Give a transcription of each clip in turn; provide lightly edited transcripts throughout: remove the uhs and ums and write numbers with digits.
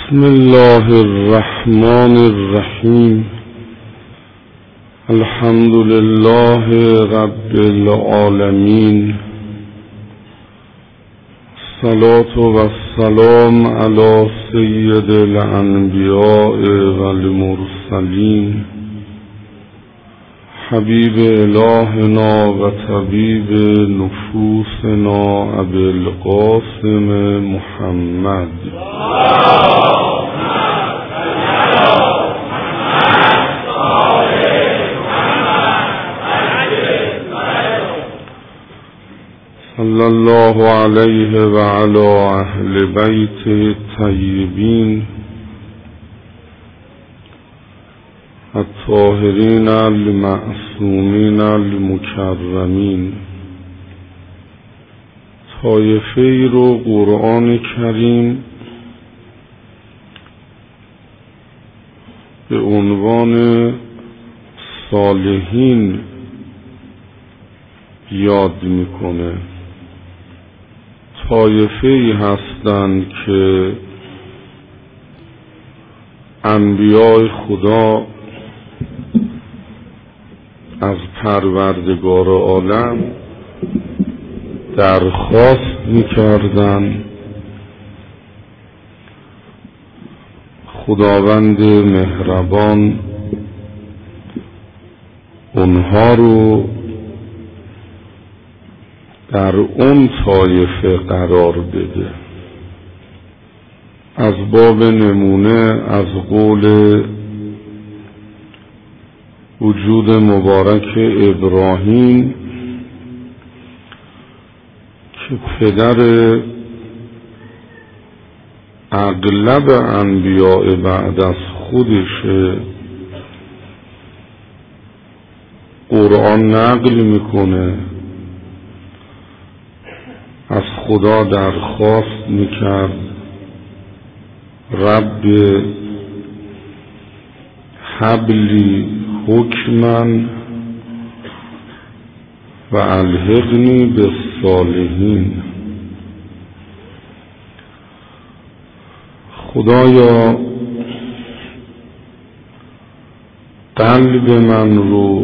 بسم الله الرحمن الرحیم. الحمد لله رب العالمین. الصلاة والسلام علی سید الانبیاء والمرسلین، حبیب الهنا و طبیب نفوسنا ابی القاسم محمد. صلی الله علیه و علی اهل بیت الطیبین الطاهرین المعصومین المکرمین. طایفه‌ای رو قرآن کریم به عنوان صالحین یاد میکنه. طایفه‌ای هستند که انبیاء خدا از پروردگار عالم درخواست میکردند خداوند مهربان اونها رو در اون طایفه قرار بده. از باب نمونه از قول وجود مبارک ابراهیم که پدر اغلب انبیاء بعد از خودشه، قرآن نقل میکنه از خدا درخواست میکرد رب حبلی حکما و الحقنی بالصالحین. خدایا قلب من رو،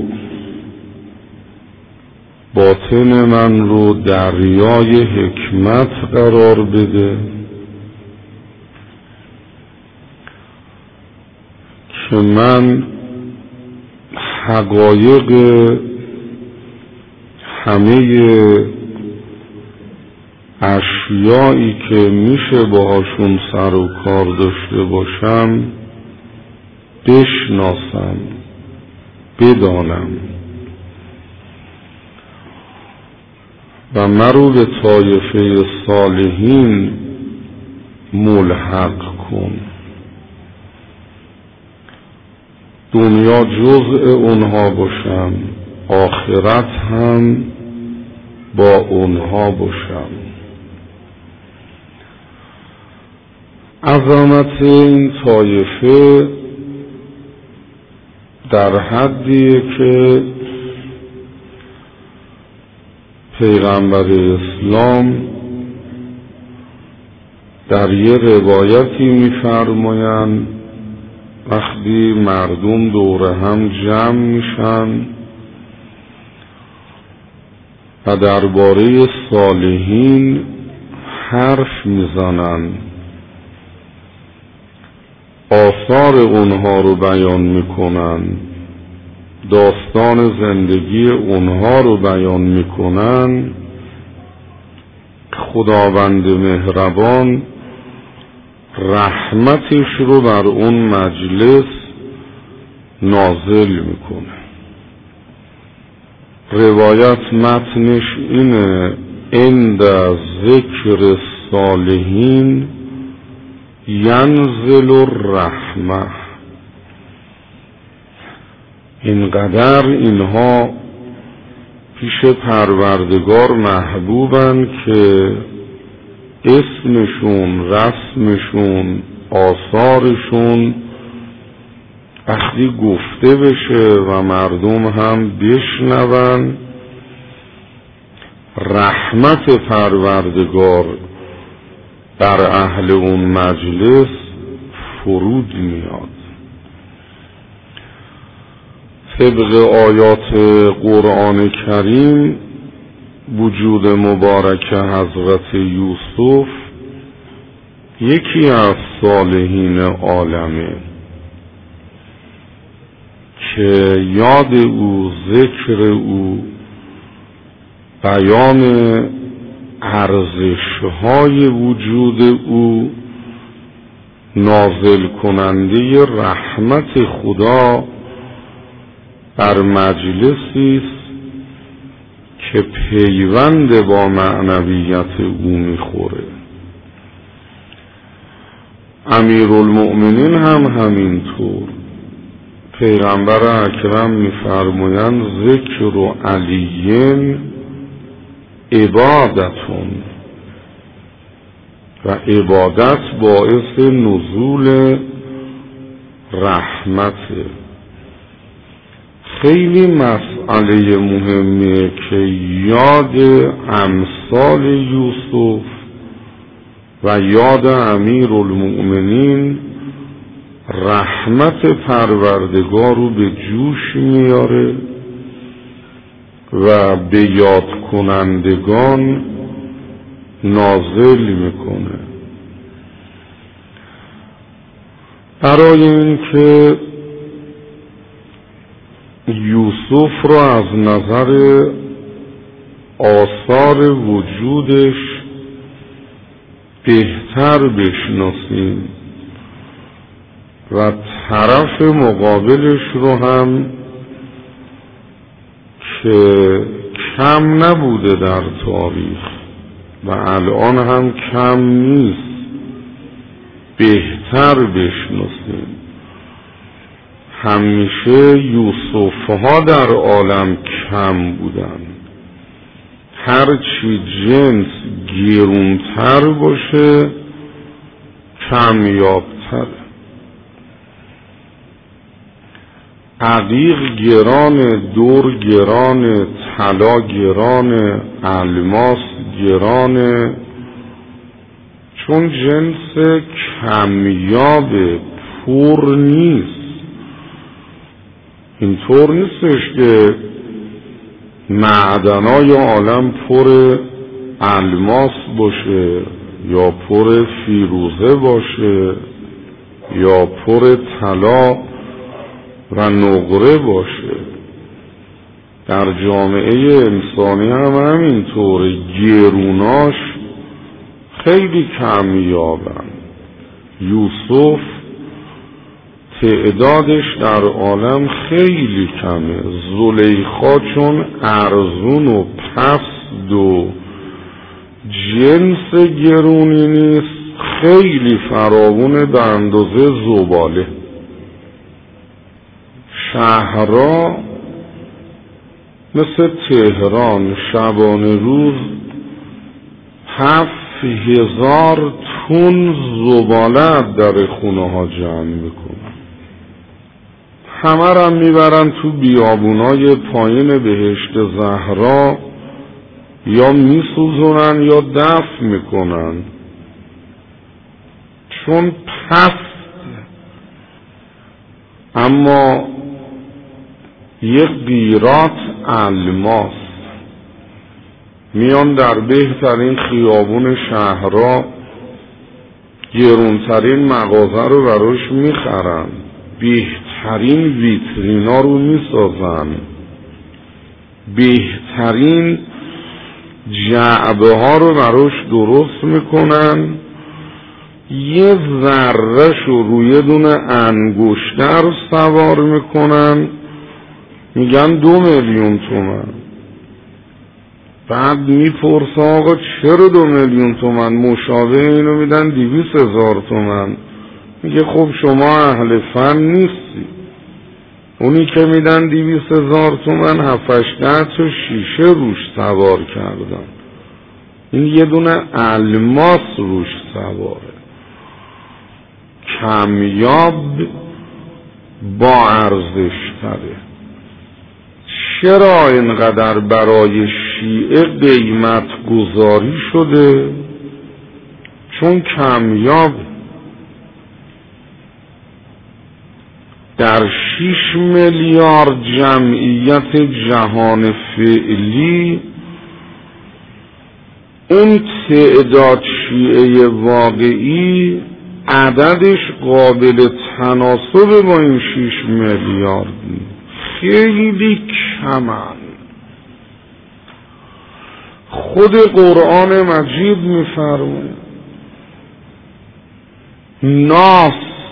باطن من رو دریای حکمت قرار بده که من حقایق همه اشیایی که میشه باهاشون سر و کار داشته باشم بشناسم، بدانم و مرو به طایفه صالحین ملحق کن. دنیا جزء اونها باشم، آخرت هم با اونها باشم. عظمت این طایفه در حدیه که پیغمبر اسلام در یه روایتی می‌فرمایند وقتی مردم دور هم جمع میشن و درباره صالحین حرف میزنن، آثار اونها رو بیان میکنن، داستان زندگی اونها رو بیان میکنن، خداوند مهربان رحمتش رو بر اون مجلس نازل میکنه. روایت متنش اینه: عند ذکر الصالحین ینزل الرحمه. اینقدر اینها پیش پروردگار محبوبن که اسمشون، رسمشون، آثارشون وقتی گفته بشه و مردم هم بشنون، رحمت پروردگار بر اهل اون مجلس فرود میاد. طبق آیات قرآن کریم وجود مبارک حضرت یوسف یکی از صالحین عالمه که یاد او، ذکر او، بیان ارزش‌های وجود او نازل کننده رحمت خدا بر مجلسی است که پیوند با معنویت او میخوره. امیرالمؤمنین هم همینطور. پیغمبر اکرم میفرمایند ذکر علیین عبادتون و عبادت باعث نزول رحمته. خیلی مسئله مهمه که یاد امثال یوسف و یاد امیرالمؤمنین رحمت پروردگار رو به جوش میاره و به یاد کنندگان نازل میکنه. برای اینکه یوسف رو از نظر آثار وجودش بهتر بشناسیم و طرف مقابلش رو هم که کم نبوده در تاریخ و الان هم کم نیست بهتر بشناسیم. همیشه یوسف‌ها در عالم کم بودن. هرچی جنس گرونتر باشه کمیابتر. عقیق گران، دور گران، طلا گران، الماس گران، چون جنس کمیاب پر نیست. اینطور نیستش که معدنای عالم پر الماس باشه یا پر فیروزه باشه یا پر طلا و نقره باشه. در جامعه انسانی هم همینطور، گروناش خیلی کمیابن. یوسف تعدادش در عالم خیلی کمه. زلیخا چون ارزون و پست و جنس گرونی نیست، خیلی فراوونه به اندازه زباله. شهرها مثل تهران شبانه روز 7000 تن زباله در خونه ها جمع میکنن. همه را میبرن تو بیابونای پایین بهشت زهرا، یا میسوزونن یا دفن میکنن، چون پست. اما یک قیراط الماس میان در بهترین خیابون شهرها گرونترین مغازه رو براش میخرن، بهترین ویترینا رو میسازن، بهترین جعبه ها رو براش درست میکنن، یه ذره‌ش رو روی دونه انگشتر سوار میکنن، میگن 2 میلیون تومن. بعد میپرسه آقا چرا 2 میلیون تومن؟ مشابه اینو میدن 200,000 تومن. میگه خب شما اهل فن نیستی. اونی که میدن 200,000 تومن 7-8 تا شیشه روش سوار کردن، این یه دونه الماس روش سواره. کمیاب با ارزش تره. چرا اینقدر برای شیعه قیمت گذاری شده؟ چون کمیاب. در 6 میلیارد جمعیت جهان فعلی اون تعداد شیعه واقعی عددش قابل تناسب با این 6 میلیارد خیلی کمن. خود قرآن مجید می‌فرماید ناس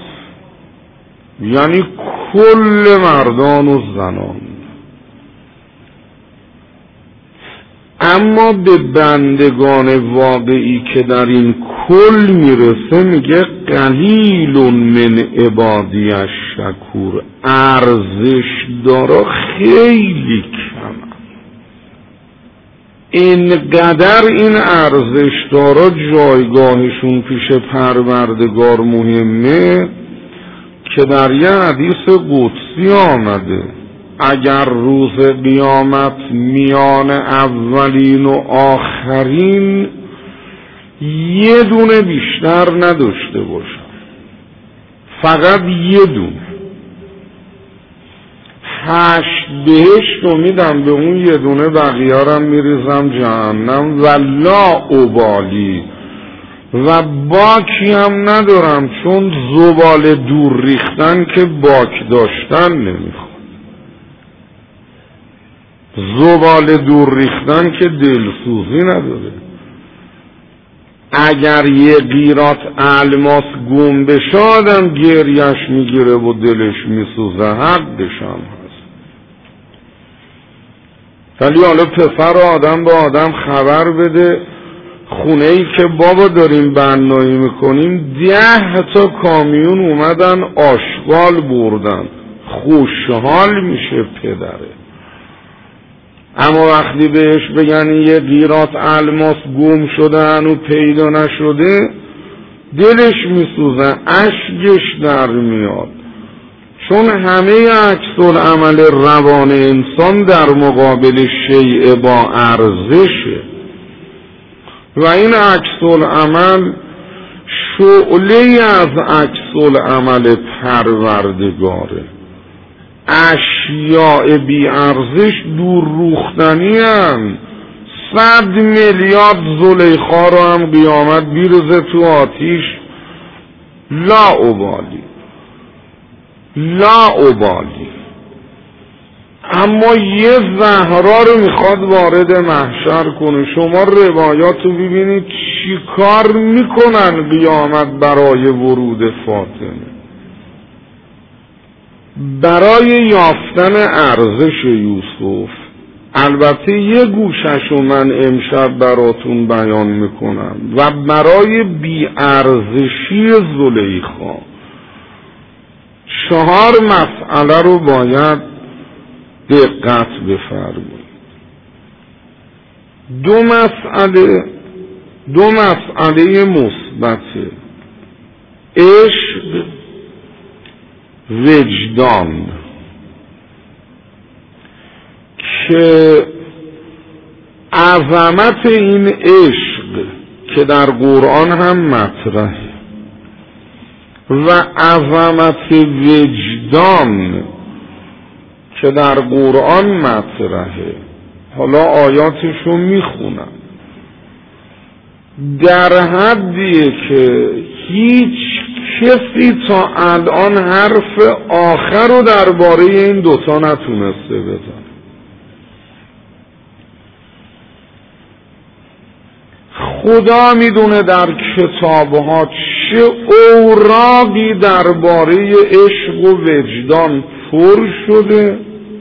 یعنی کل مردان و زنان، اما به بندگان واقعی که در این کل میرسه میگه قلیل من عبادی الشکور، ارزش دارا خیلی کم. اینقدر این ارزش دارا جایگاهشون پیش پروردگار مهمه که در یه حدیث قدسی آمده اگر روز قیامت میان اولین و آخرین یه دونه بیشتر نداشته باشم، فقط یه دونه، 8 بهشت رو میدم به اون یه دونه، بقیه رم میریزم جهنم و لا ابالی، و باکی هم ندارم، چون زباله دور ریختن که باک داشتن نمیخواد، زباله دور ریختن که دلسوزی نداره. اگر یه قیراط الماس گم بشه آدم گریش میگیره و دلش میسوزه، حقش هم هست. ولی حالا پسر آدم با آدم خبر بده خونه ای که بابا داریم بنایی میکنیم 10 تا کامیون اومدن آشغال بردن، خوشحال میشه پدره. اما وقتی بهش بگن یه قیراط الماس گم شده هنو پیدا نشده دلش میسوزه، اشکش در میاد، چون همه عکس‌العمل روان انسان در مقابل شیء با ارزشه و این عکس‌العمل شعله از عکس‌العمل پروردگاره. اشیاء بی ارزش دور روختنی هم 100 میلیارد زلیخا رو هم قیامت بیرزه تو آتیش، لا ابالی لا ابالی. اما یه زهرا رو میخواد وارد محشر کنه. شما روایات رو ببینید چی کار میکنن قیامت برای ورود فاطمه، برای یافتن ارزش یوسف. البته یه گوششو من امشب براتون بیان میکنم و برای بی‌ارزشی زلیخا 4 مسئله رو باید دقت بفرمایید. 2 مسئله مثبت: عشق، وجدان، که عظمت این عشق که در قرآن هم مطرحه و عظمت وجدان که در قرآن مطرحه، حالا آیاتشو میخونم، در حدیه که هیچ کسی تا الان حرف آخر رو درباره این دوتا نتونسته بزنه. خدا میدونه در کتابها چه اوراقی درباره عشق و وجدان پر شده،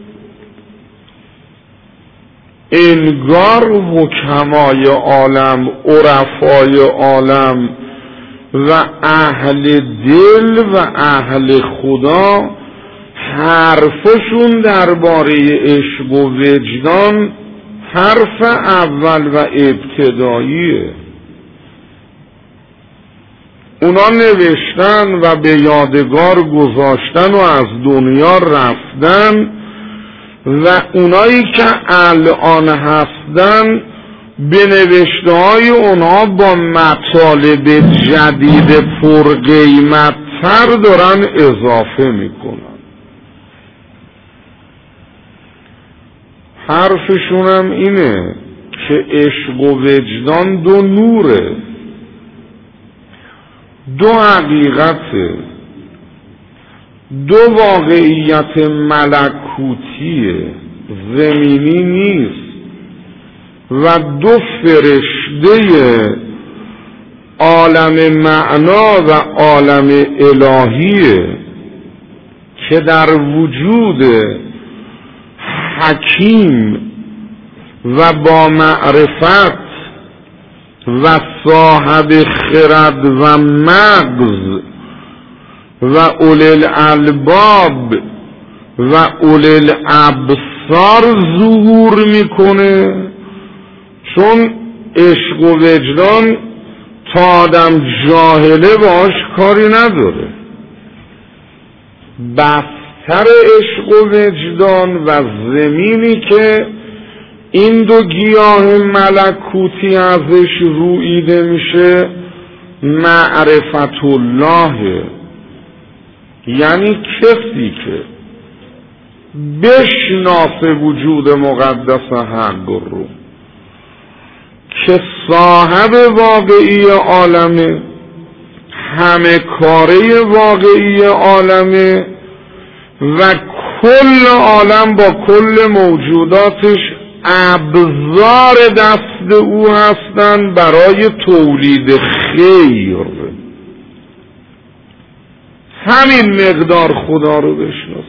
انگار حکمای عالم، عرفای عالم و اهل دل و اهل خدا حرفشون درباره عشق و وجدان حرف اول و ابتداییه. اونا نوشتن و به یادگار گذاشتن و از دنیا رفتن و اونایی که الان هستن به نوشته‌های اونها با مطالب جدید پرقیمت تر دارن اضافه میکنن. حرفشونم اینه که عشق و وجدان دو نوره، دو حقیقته، دو واقعیت ملکوتیه، زمینی نیست، و دو فرشته عالم معنا و عالم الهیه که در وجود حکیم و با معرفت و صاحب خرد و مغز و اولی الالباب و اولی الابصار ظهور میکنه. چون عشق و وجدان تا آدم جاهله باش کاری نداره. بستر عشق و وجدان و زمینی که این دو گیاه ملکوتی ازش رویده میشه معرفت الله، یعنی کسی که بشناسه وجود مقدس حق رو که صاحب واقعی عالمه، همه کاره واقعی عالمه و کل عالم با کل موجوداتش ابزار دست او هستند برای تولید خیر. همین مقدار خدا رو بشناس.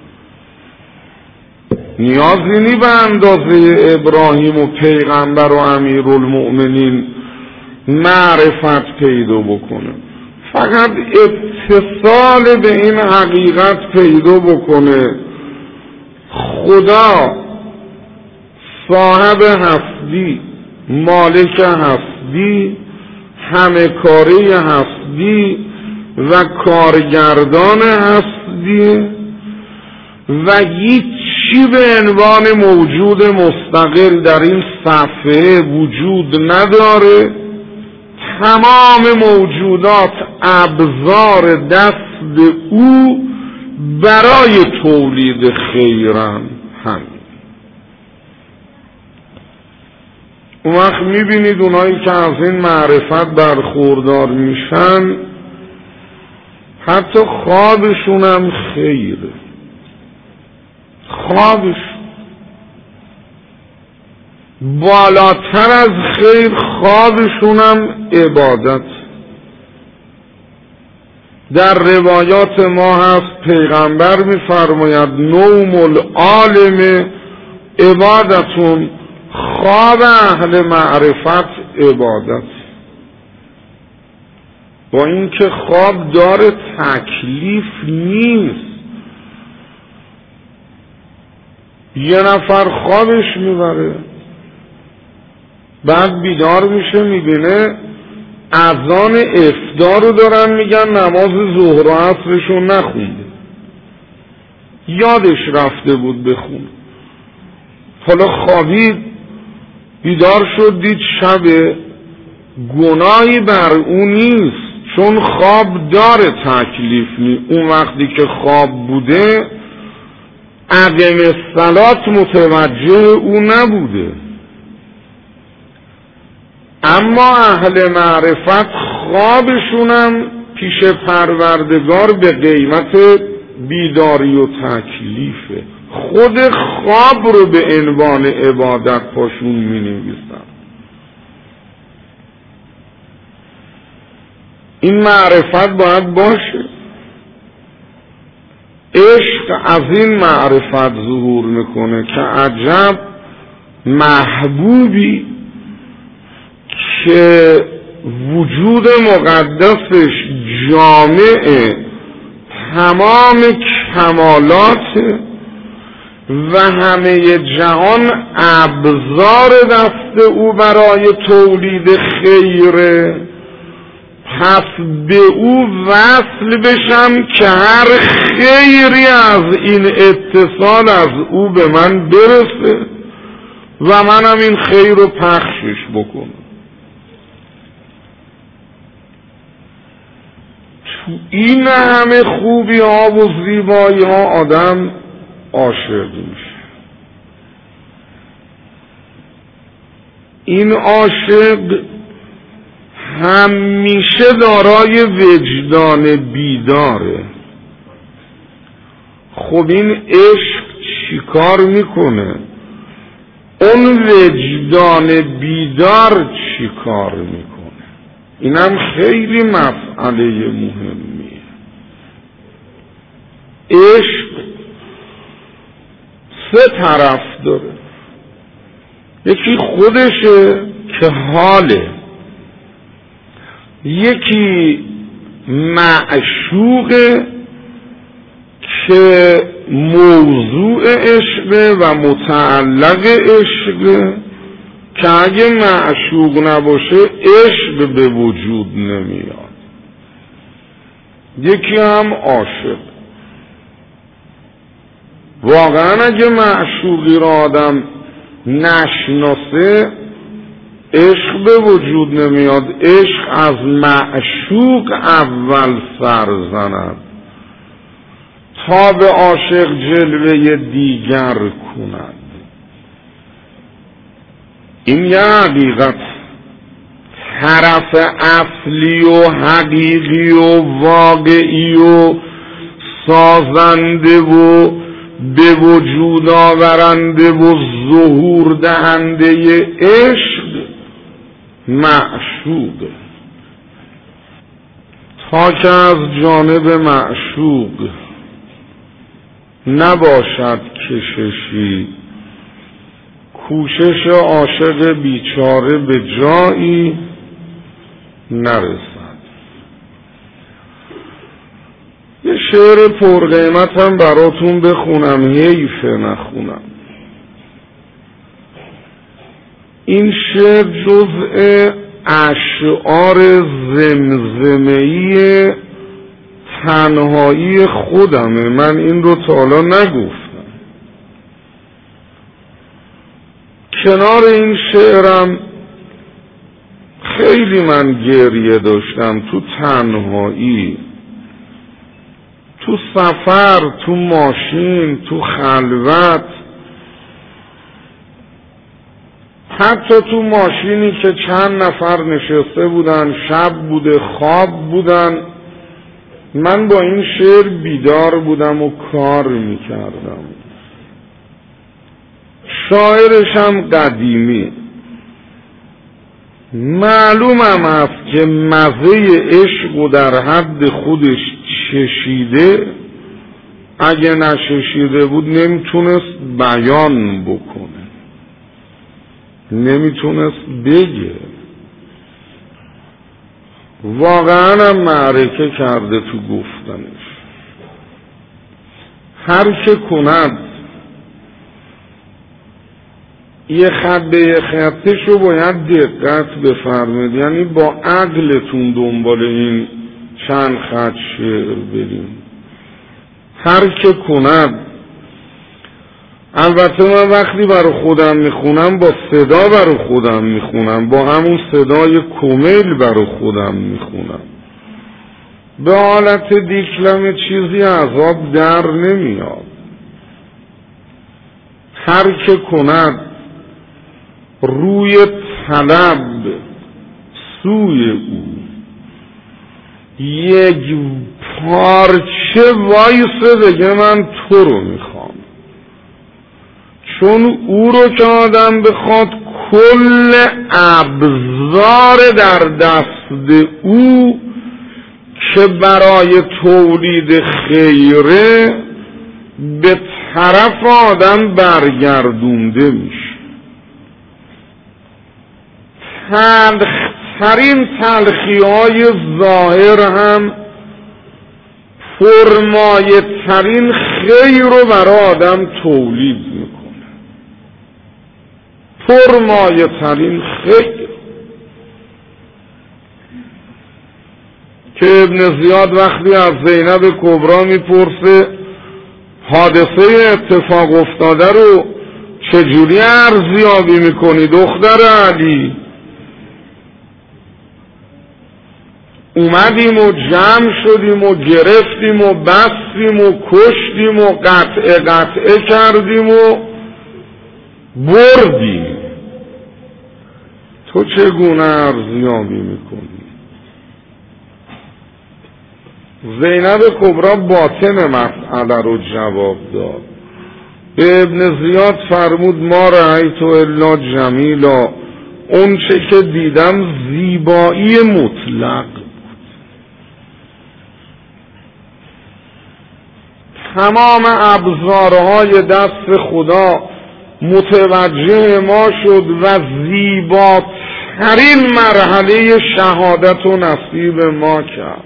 نیازی نی به اندازه ابراهیم و پیغمبر و امیرالمؤمنین معرفت پیدا بکنه، فقط اتصال به این حقیقت پیدا بکنه خدا صاحب هستی، مالک هستی، همه کاری هستی و کارگردان هستی و هیچی به عنوان موجود مستقل در این صفحه وجود نداره. تمام موجودات ابزار دست او برای تولید خیرن. همین. اون وقت میبینید اونایی که از این معرفت برخوردار میشن حتی خوابشون هم خیره. خوابش بالاتر از خیر، خوابشون هم عبادت. در روایات ما هست پیغمبر میفرماید نوم العالم عبادتون، خواب اهل معرفت عبادت. با اینکه خواب داره تکلیف نیست. یه نفر خوابش میبره بعد بیدار میشه میبینه اذان افطار رو دارن میگن نماز ظهر و عصرشون نخونده، یادش رفته بود بخونه. حالا خوابید بیدار شد دید شب، گناهی بر اون نیست چون خواب داره تکلیف نیست. اون وقتی که خواب بوده عدم الصلات متوجه او نبوده. اما اهل معرفت خوابشونم پیش پروردگار به قیمت بیداری و تکلیفه. خود خواب رو به عنوان عبادت پاشون می نویسن. این معرفت باید باشه. عشق از این معرفت ظهور میکنه که عجب محبوبی که وجود مقدسش جامع تمام کمالات و همه جهان ابزار دست او برای تولید خیره، پس به او وصل بشم که هر خیری از این اتصال از او به من برسه و منم این خیر رو پخشش بکنم. تو این همه خوبی ها و زیبایی ها آدم عاشق میشه. این عاشق همیشه دارای وجدان بیداره. خب این عشق چی کار میکنه؟ اون وجدان بیدار چی کار میکنه؟ اینم خیلی مسئله مهمیه. عشق 3 طرف داره. یکی خودشه که حاله، یکی معشوقه که موضوع عشقه و متعلق عشقه که اگه معشوق نباشه عشق به وجود نمیاد. یکی هم عاشق. واقعا اگه معشوقی را آدم نشناسه عشق به وجود نمیاد. عشق از معشوق اول سر زند تا به عاشق جلوه دیگر کند. این یه حقیقت. طرف اصلی و حقیقی و واقعی و سازنده و به وجود آورنده و ظهور دهنده عشق معشوق. تا که از جانب معشوق نباشد کششی، کوشش عاشق بیچاره به جایی نرسد. یه شعر پرقیمت هم براتون بخونم، حیفه نخونم. این شعر جزء اشعار زمزمه‌ای تنهایی خودمه. من این رو تا حالا نگفتم. کنار این شعرم خیلی من گریه داشتم تو تنهایی، تو سفر، تو ماشین، تو خلوت، حتی تو ماشینی که چند نفر نشسته بودن، شب بوده، خواب بودن، من با این شعر بیدار بودم و کار میکردم. شاعرشم قدیمی. معلومم هست که مزه عشق و در حد خودش چشیده، اگه نچشیده بود نمیتونست بیان بکنه، نمیتونست بگه. واقعا هم معرکه کرده تو گفتنش. هر که کند یه خط به یه خطشو باید دقت بفرمید، یعنی با عقلتون دنبال این چند خط شعر بریم. هر که کند، البته من وقتی برای خودم میخونم با صدا برای خودم میخونم، با همون صدای کمیل برای خودم میخونم. به حالت دیکلمه چیزی عذاب در نمیاد. هر که کند روی طلب سوی او، یک پارچه وایسه بگه من تو رو میخوام. چون او رو که آدم بخواد کل ابزار در دست او که برای تولید خیره به طرف آدم برگردونده میشه. تلخترین تلخی‌های ظاهر هم پرمایه ترین خیر رو برای آدم تولید میکنه. پرمایه ترین خیر که ابن زیاد وقتی از زینب کبرا میپرسه حادثه اتفاق افتاده رو چجوری ارزیابی میکنی دختر علی؟ اومدیم و جمع شدیم و گرفتیم و بستیم و کشتیم و قطعه کردیم و بردیم. تو چگونه ارزیابی میکنی؟ زینب کبرا باطن مسئله رو جواب داد. به ابن زیاد فرمود ما رأیت الا جمیلا، اون چه که دیدم زیبایی مطلق بود. تمام ابزارهای دست خدا متوجه ما شد و زیباترین مرحله شهادت و نصیب ما کرد.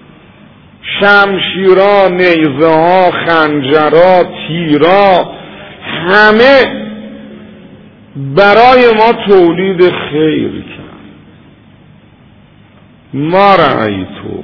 شمشیرها، نیزه ها، خنجرها، تیرها، همه برای ما تولید خیر کرد. ما رأیتو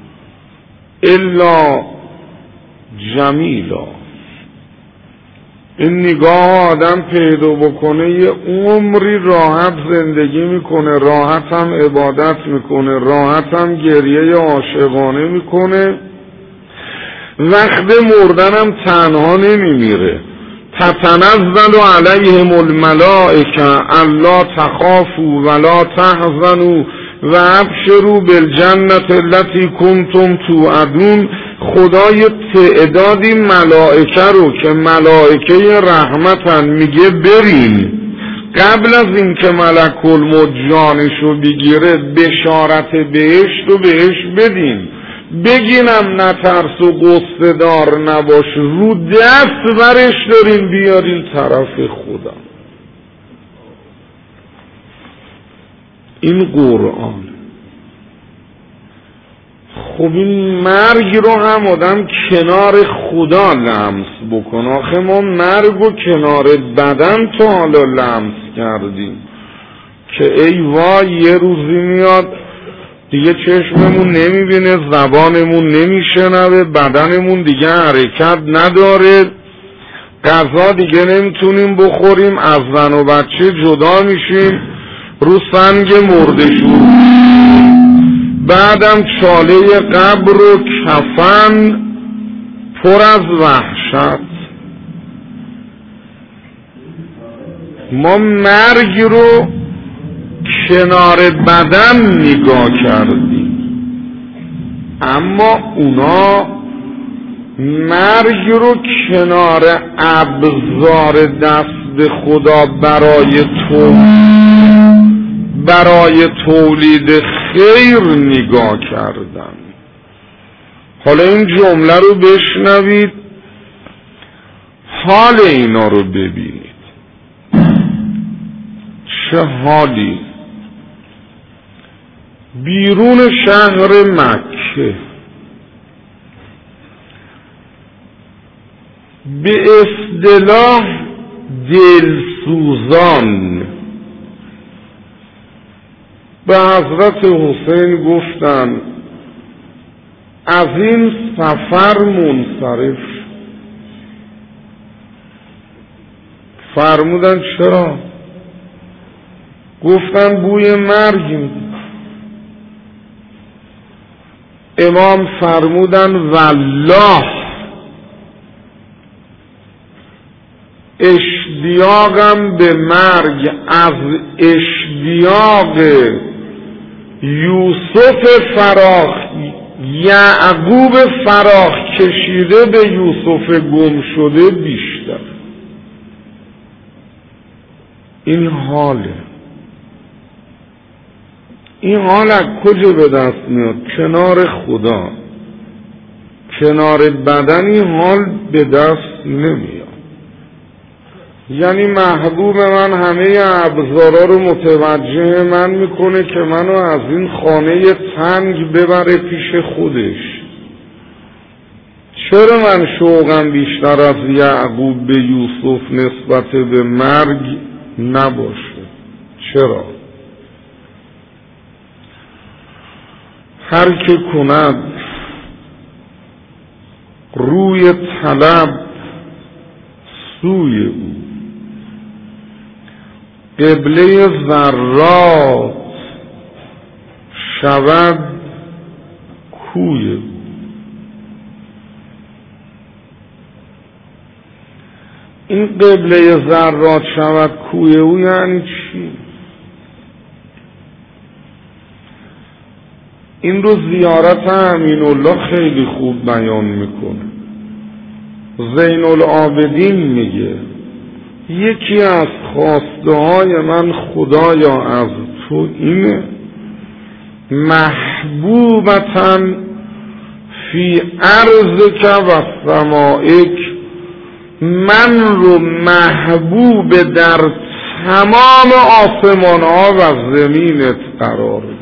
الا جمیلا. این نگاه آدم پیدا بکنه یه عمری راحت زندگی میکنه، راحت هم عبادت میکنه، راحت هم گریه عاشقانه میکنه. وقت مردنم تنها نمیمیره. تتنزل علیهم الملائکه الا تخافوا ولا تحزنوا و ابشروا بالجنة التي کنتم توعدون. خدا یه تعدادی ملائکه رو که ملائکه رحمتن میگه برین، قبل از این که ملک الموت جانشو بگیره بشارت بهشت رو بهش بدین. بگینم نترس و قصه دار نباش، رو دست برش دارین بیارین طرف خدا. این قرآن. خب این مرگ رو هم آدم کنار خدا لمس بکن. آخه ما مرگ و کنار بدن تا حالا لمس کردیم که ای وای یه روزی میاد دیگه چشممون نمیبینه، زبانمون نمیشنوه، بدنمون دیگه حرکت نداره، غذا دیگه نمیتونیم بخوریم، از زن و بچه جدا میشیم، رو سنگ مردشون، بعدم چاله قبر و کفن پر از وحشت. ما مرگ رو کنار بدن نگاه کردیم، اما اونا مرگ رو کنار ابزار دست خدا برای تولید خیر نگاه کردن. حالا این جمله رو بشنوید، حال اینا رو ببینید چه حالی. بیرون شهر مکه به اصطلاح دلسوزان به حضرت حسین گفتن از این سفر منصرف. فرمودن چرا؟ گفتن بوی مرگ میدن. امام فرمودن والله اشتیاقم به مرگ از اشتیاق یوسف فراخ یعقوب فراخ کشیده به یوسف گم شده بیشتر. این حاله. این حال از کجا به دست میاد؟ کنار خدا. کنار بدن این حال به دست نمیاد. یعنی محبوب من همه ابزارا رو متوجه من میکنه که منو از این خانه تنگ ببره پیش خودش. چرا من شوقم بیشتر از یعقوب به یوسف نسبت به مرگ نباشه؟ چرا؟ هر که کند روی طلب سوی او، قبله ذرات شود کوی او. این قبله ذرات شود کوی او یعنی چی؟ این رو زیارت امین الله خیلی خوب بیان میکنه. زین العابدین میگه یکی از خواسته های من خدایا از تو اینه محبوبتاً فی ارضک و سمائک، من رو محبوب در تمام آسمان ها و زمینت قرار بده.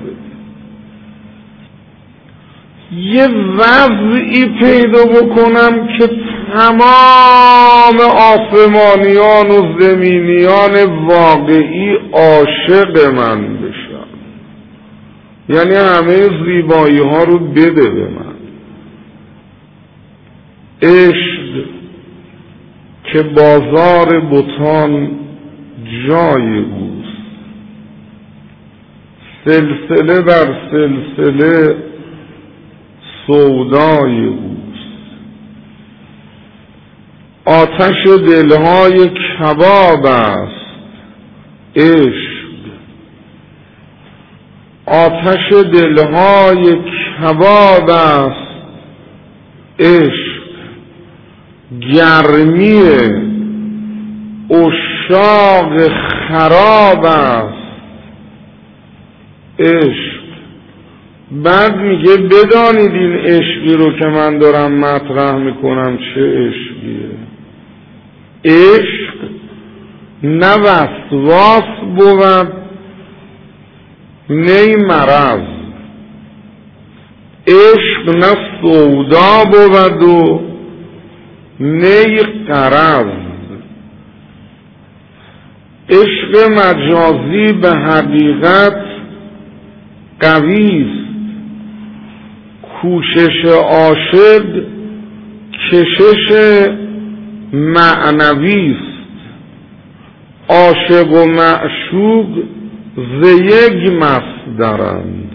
یه وضعی پیدا بکنم که تمام آسمانیان و زمینیان واقعی عاشق من بشن، یعنی همه زیبایی ها رو بده به من. عشق که بازار بتان جای اوست، سلسله بر سلسله سودای اوست، آتش دلهای کباب است عشق، آتش دلهای کباب است عشق، گرمی عشاق خراب است عشق. بعد میگه بدانید این عشقی رو که من دارم مطرح میکنم چه عشقیه. عشق نه وسواس بود نه مرض، عشق نه سودا بود و نه غرض. عشق مجازی به حقیقت قویست، کوشش عاشق کشش معنویست، عاشق و معشوق ز یک مصدرند،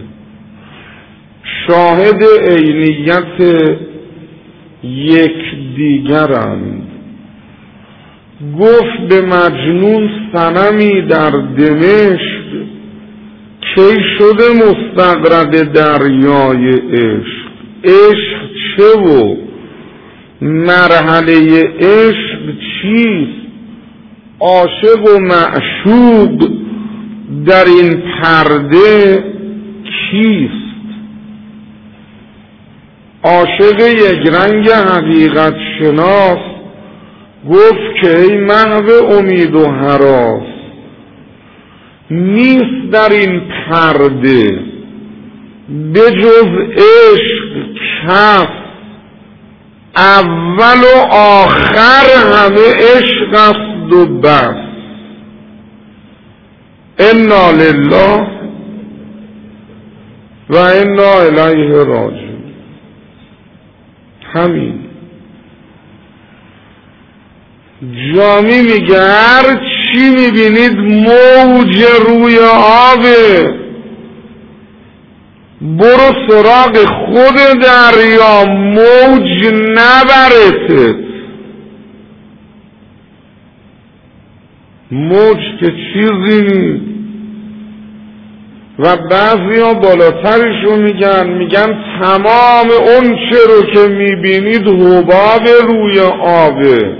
شاهد عینیت یک دیگرند. گفت به مجنون صنمی در دمشق، کی شده مستغرق دریای عشق. عشق چه و مرحله عشق چیست؟ عاشق و معشوق در این پرده کیست؟ عاشق یک رنگ حقیقت شناس گفت که ای محو امید و هراس، نیست در این پرده به جز عشق کس، اول و آخر همه عشق است و بس. انا لله و انا الیه راجعون. همین جامی میگه هر چی میبینید موج روی آبه، برو سراغ خود دریا، موج نبرتت. موج که چیزی نیست. و بعضی ها بالاترشو میگن تمام اون چه رو که میبینید حباب روی آبه.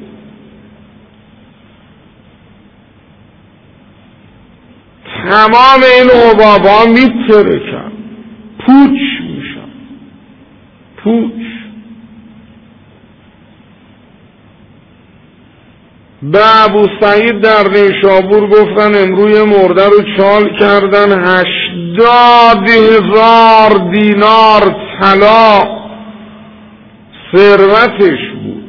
تمام این حباب ها میترکن، پوچ میشن، پوچ. به ابو سعید در نیشابور گفتن امروی مرده رو چال کردن، 80,000 دینار طلا ثروتش بود.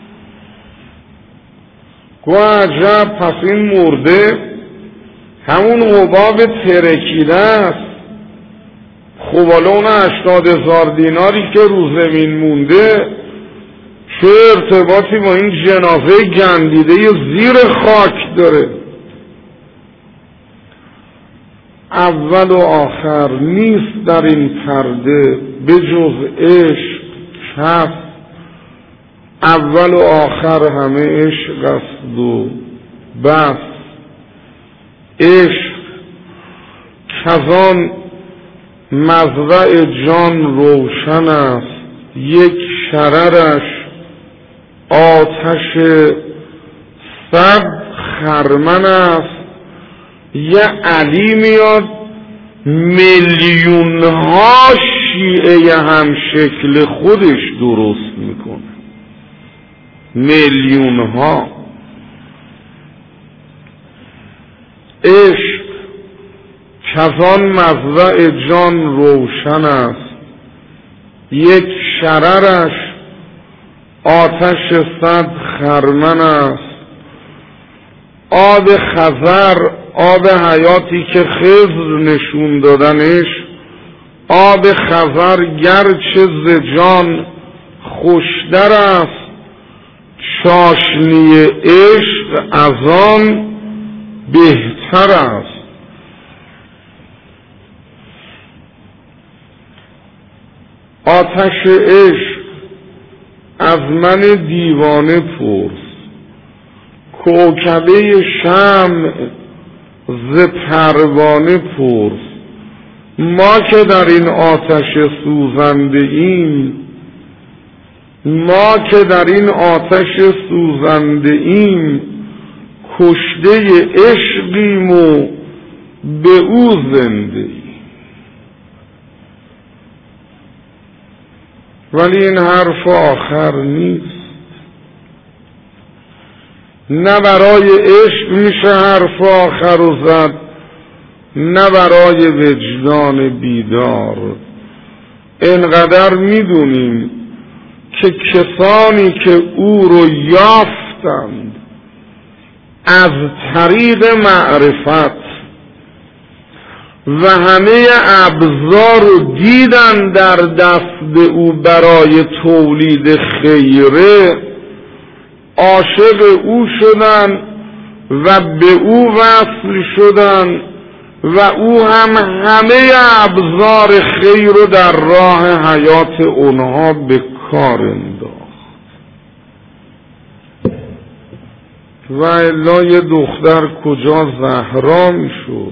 گوه عجب، پس این مرده همون حباب ترکیده است. خب حالا اون 80,000 دیناری که رو زمین مونده چه ارتباطی با این جنازه گندیده زیر خاک داره؟ اول و آخر نیست در این پرده به جز عشق کس، اول و آخر همه عشق است و بس. عشق کزان مزرع جان روشن است، یک شررش آتش 100 خرمن است. یه علی میاد میلیون ها شیعه هم شکل خودش درست میکنه، میلیون ها. عشق کزان مزرع جان روشن است، یک شررش آتش 100 خرمن است. آب خضر، آب حیاتی که خضر نشون دادنش، آب خضر گرچه ز جان خوشتر است، چاشنی عشق از آن بهتر است. آتش عشق از من دیوانه پرس، کوکبه شمع ز پروانه پرس. ما که در این آتش سوزنده ایم، ما که در این آتش سوزنده ایم، کشته عشقیم و به او زنده ایم. ولی این حرف آخر نیست، نه برای عشق میشه حرف آخر رو زد، نه برای وجدان بیدار. اینقدر میدونیم که کسانی که او رو یافتند از طریق معرفت و همه ابزار رو دیدن در دست او برای تولید خیره، عاشق او شدن و به او وصل شدن و او هم همه ابزار خیر رو در راه حیات اونها به کار انداخت. و الا یه دختر کجا زهرا می شد،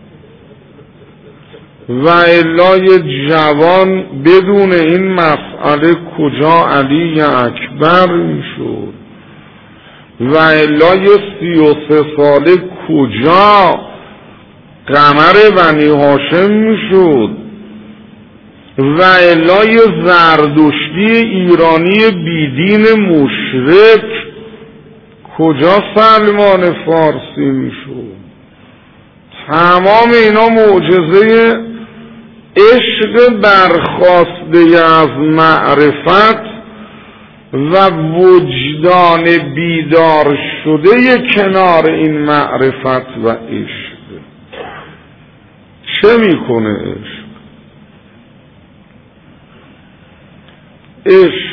و الا یه جوان بدون این مسئله کجا علی اکبر می شد، و الا یه 33 ساله کجا قمر بنی هاشم می شد، و الا یه زردشتی ایرانی بیدین مشرک کجا سلمان فارسی می شد. تمام اینا معجزه عشق برخاسته از معرفت و وجدان بیدار شده کنار این معرفت و عشق. چه میکنه عشق؟ عشق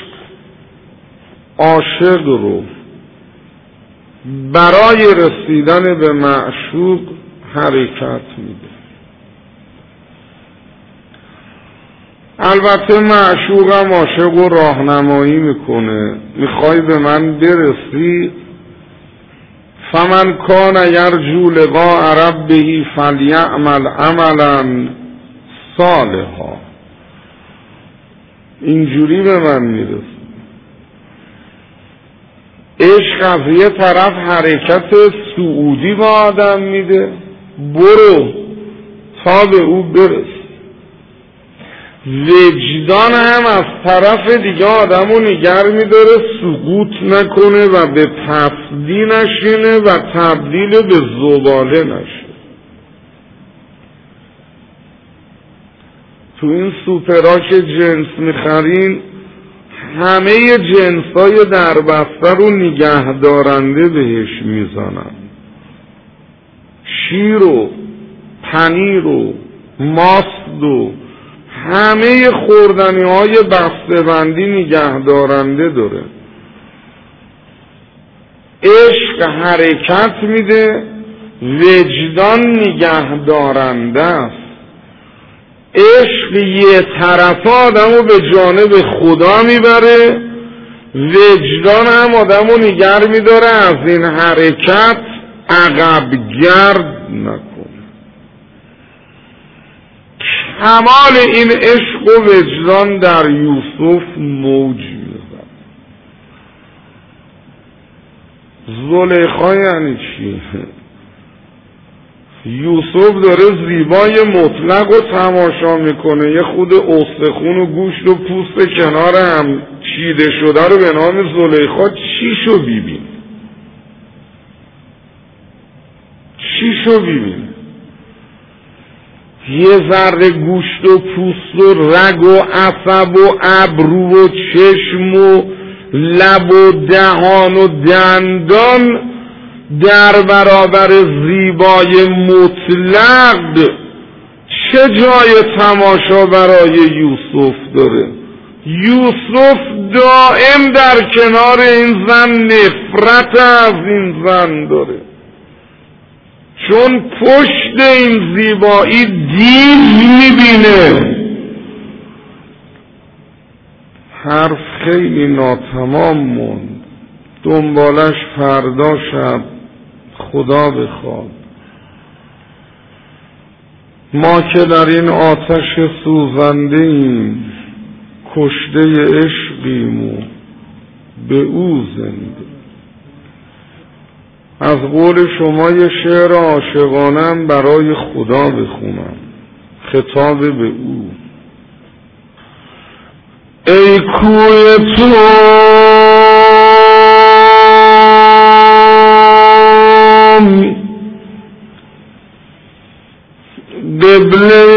عاشق رو برای رسیدن به معشوق حرکت میده. البته معشوقم عاشق و راهنمایی میکنه، میخوای به من برسی، فمن کان یرجو لقاء ربه فلیعمل عملا صالحا. اینجوری به من میرسی. عشق از یه طرف حرکت صعودی با آدم میده، برو تا به او برسی. وجدان هم از طرف دیگه آدمو نگر میداره سقوط نکنه و به پستی نشینه و تبدیل به زباله نشه. تو این سوپرها که جنس میخرین همه جنسای دربسته رو نگه دارنده بهش میزنن، شیر و پنیر و ماست و همه خوردنی های بسته‌بندی نگه دارنده داره. عشق حرکت میده، وجدان نگه دارنده است. عشق یه طرف آدمو به جانب خدا میبره، وجدان هم آدمو نگر میداره از این حرکت عقب گرد نکنه. کمال این عشق و وجدان در یوسف موج میزد. زلیخا یعنی چی؟ یوسف داره زیبای مطلق رو تماشا میکنه، یه خود استخون و گوشت و پوست کنار هم چیده شده رو به نام زلیخا. چیشو ببین، چیشو ببین، یه ذره گوشت و پوست و رگ و عصب و ابرو و چشم و لب و دهان و دندان در برابر زیبای مطلق چه جای تماشا برای یوسف داره؟ یوسف دائم در کنار این زن نفرت از این زن داره، چون پشت این زیبایی دیو میبینه. حرف خیلی ناتمام موند، دنبالش فردا شب خدا بخواد. ما که در این آتش سوزنده ایم، کشته عشقیم و به او زنده. از قول شما یه شعر عاشقانم برای خدا بخونم، خطاب به او. ای کوی تو قبله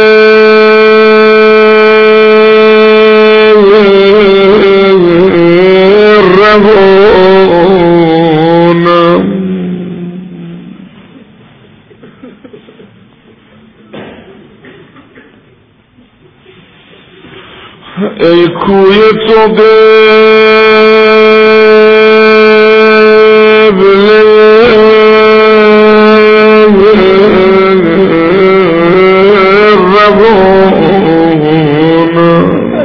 ای کوی تو قبله روان،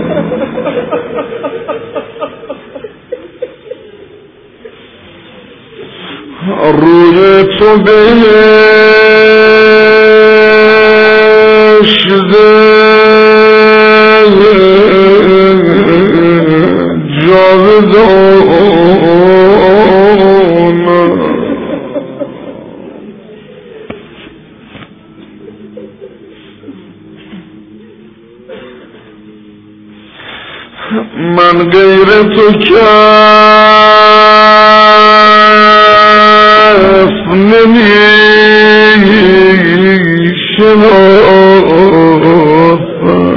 روی تو بهشت من غیر تو کس نمی‌شناسم.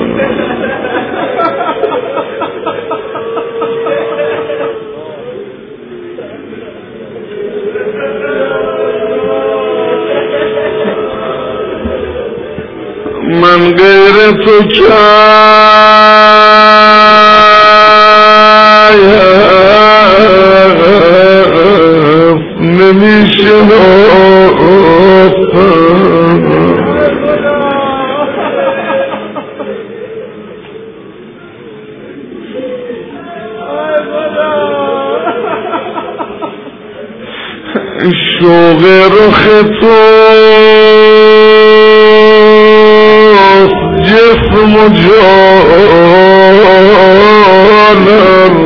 من غیر تو شوق رخ تو جسم و جانم،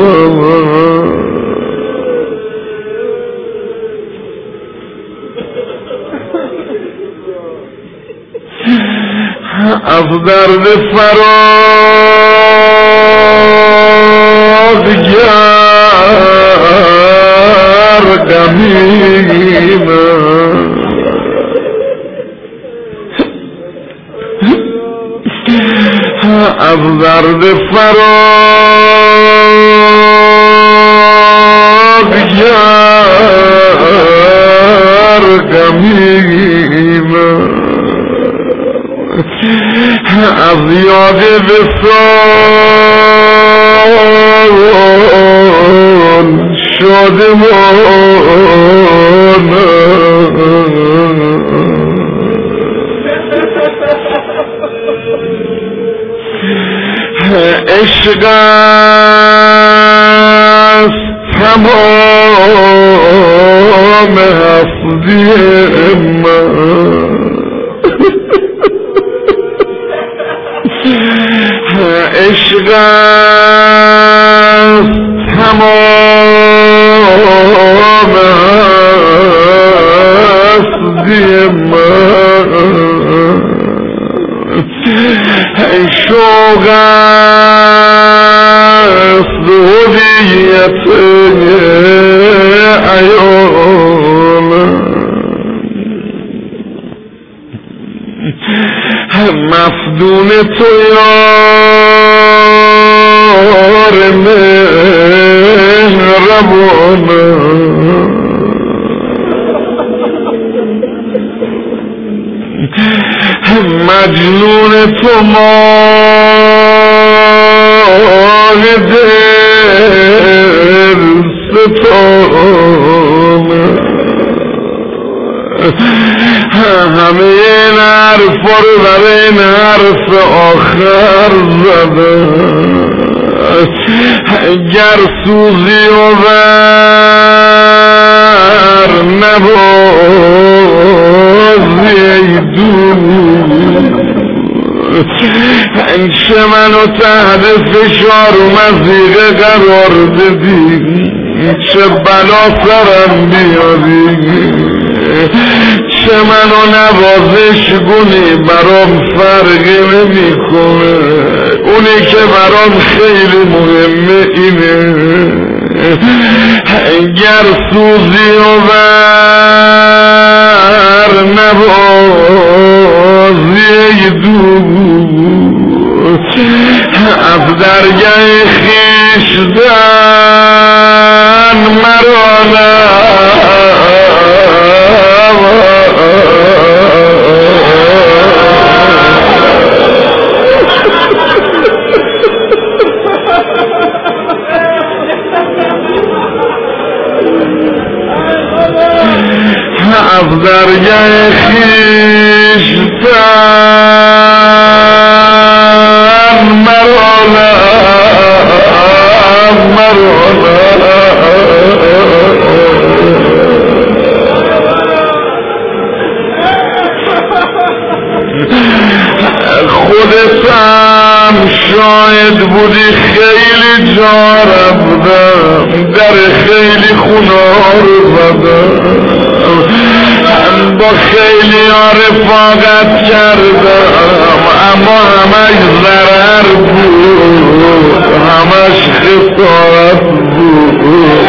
از درد فراق گرگمیم، از درد فراق گرگمیم، از یاد وصال شادمان، عشق است تمام هستی من، خودیت ایالم مفدون تو یار مهربانم مجنون تو ماه دل ستانم همه این حرفا رو برای این حرف آخر زدم گر سوزی و بر نبازی ای چه منو تحت فشار و مزیقه قرار دادی چه بلا سرم بیاری چه منو نوازش گونی برام فرقی نمی کنه اونی که برام خیلی مهمه اینه گر سوزی و بر نبازی از درگاه خویشتن مرا از درگاه خویشتن مرا خودتم شاید بودی خیلی جا رفتم در خیلی خونا رو زدم با خیلی رفاقت کردم اما همش ضرر بود همش خسارت بود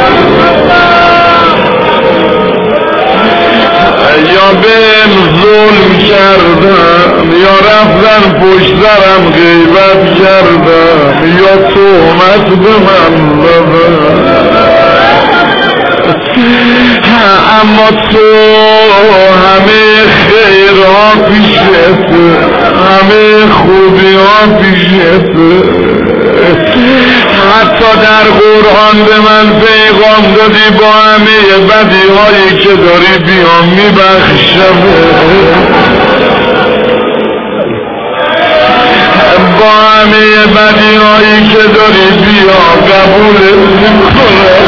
یا بهم ظلم کردم یا رفتن پشت سرم غیبت کردم یا تهمت به من زدن اما تو همه خیرها پیشت همه خوبی ها پیشت حتی در قرآن به من پیغام دادی با همه بدی هایی که داری بیام میبخشم با همه بدی هایی که داری بیا قبولت میکنم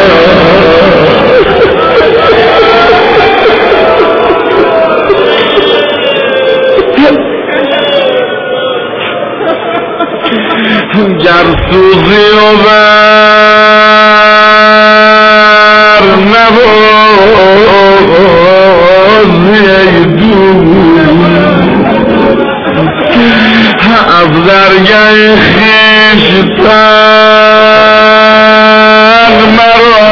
گر سوزی و بر نبازی ای از درگاه خویشتن مرا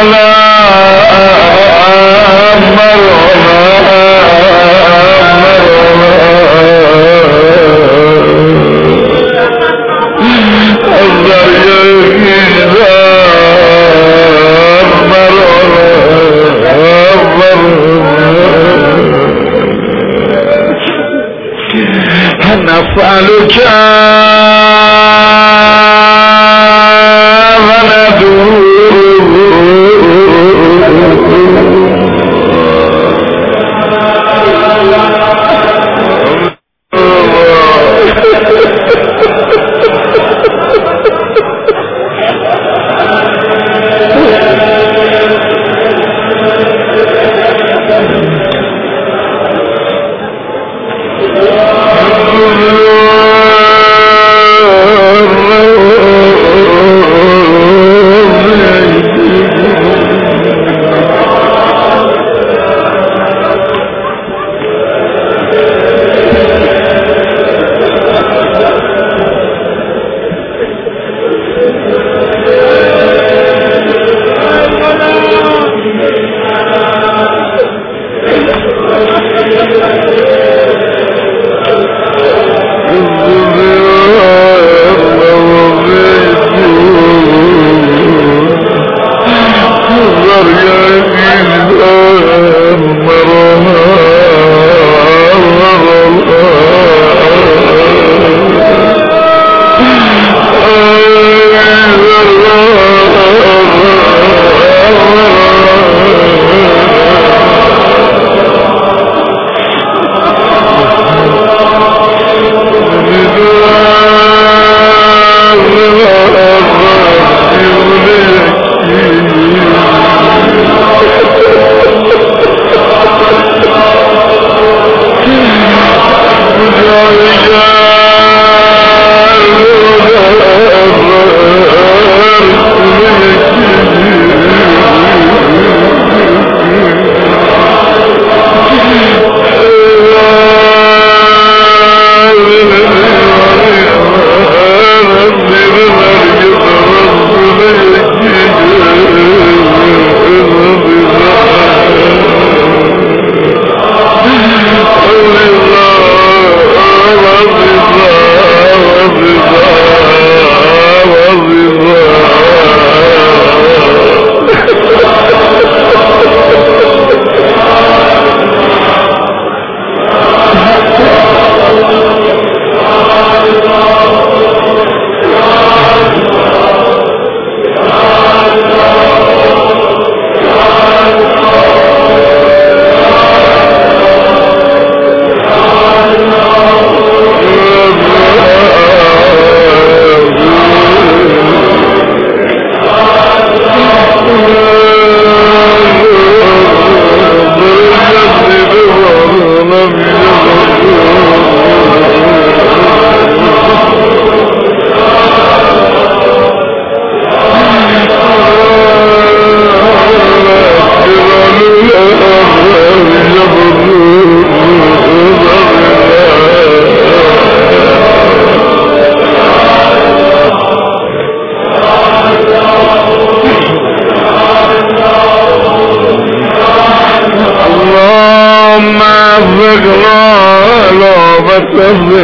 از درگاه خویشتن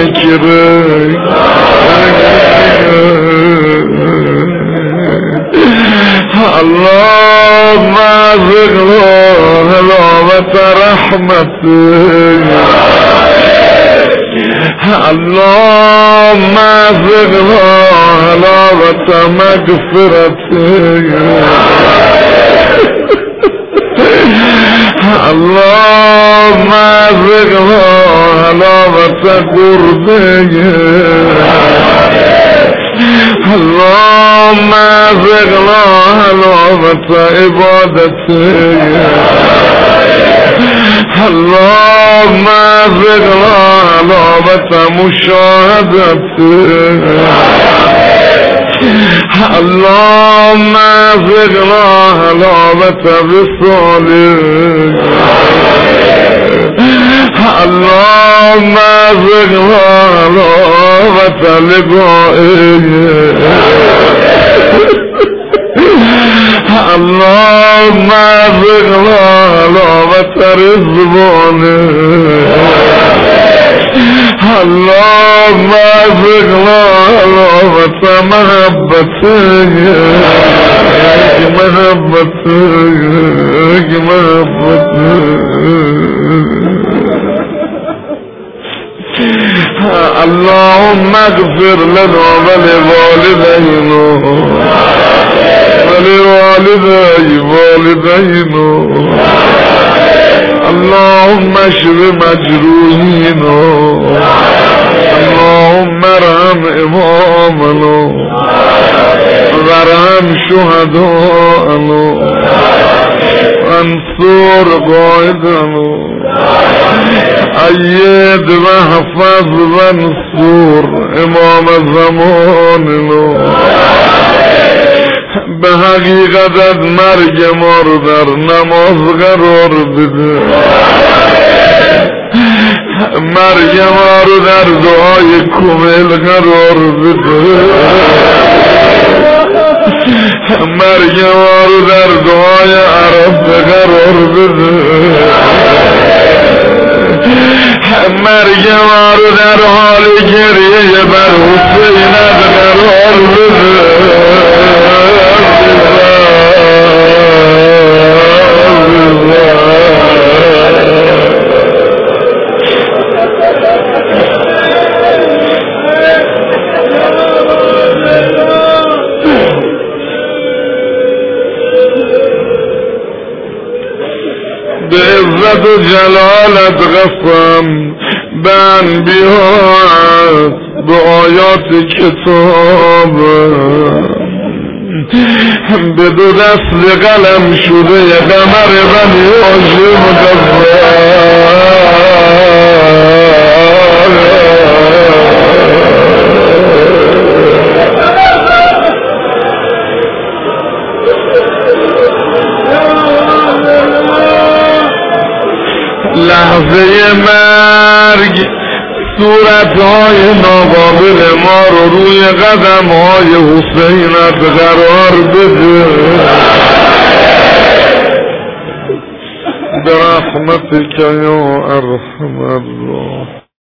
ذکرک اللهم ارزقنا حلاوة رحمتك اللهم ارزقنا حلاوة مغفرتك اللهم ارزقنا حلاوة قربك اللهم ارزقنا حلاوة عبادتك اللهم ارزقنا حلاوة مشاهدتك اللهم ارزقنا حلاوة وصالك اللهم ارزقنا حلاوة لقائك اللهم ارزقنا حلاوة رضوانك اللهم ارزقنا حلاوة محبتك محبتك اللهم اغفر لنا ولوالدينا ولوالدينا اللهم اشف مجروحينا اللهم ارحم امامنا وارحم شهداءنا وانصر قائدنا ايد واحفظ وانصر امام زماننا به حقیقت مرگ ما رو در نماز قرار بده مرگ ما رو در دعای کمیل قرار بده مرگ ما رو در دعای عرب قرار بده مرگ ما رو در حال گریه بر حسینت قرار بده به عزت و جلالت قسم به انبیاءت به آیات کتاب به دو دست قلم شده قمر بنی هاشم لحظه مرگ صورتهای ناقابل ما رو روی قدمهای حسینت قرار بده برحمتک یا ارحم الراحمین.